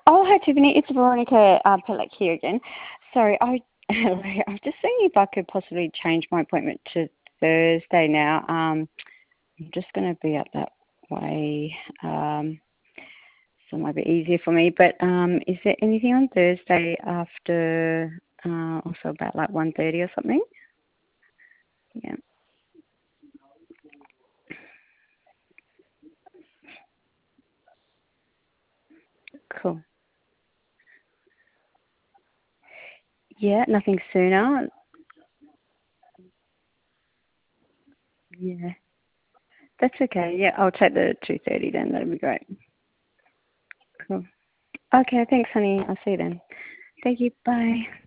Oh, hi Tiffany, it's Veronica Pellick here again. Sorry, I was just seeing if I could possibly change my appointment to Thursday now. I'm just going to be up that way, so it might be easier for me. But is there anything on Thursday after, also about like 1:30 or something? Yeah, cool. Yeah, nothing sooner. Yeah, that's okay. Yeah, I'll take the 2:30 then. That'd be great. Cool. Okay, thanks, honey. I'll see you then. Thank you. Bye.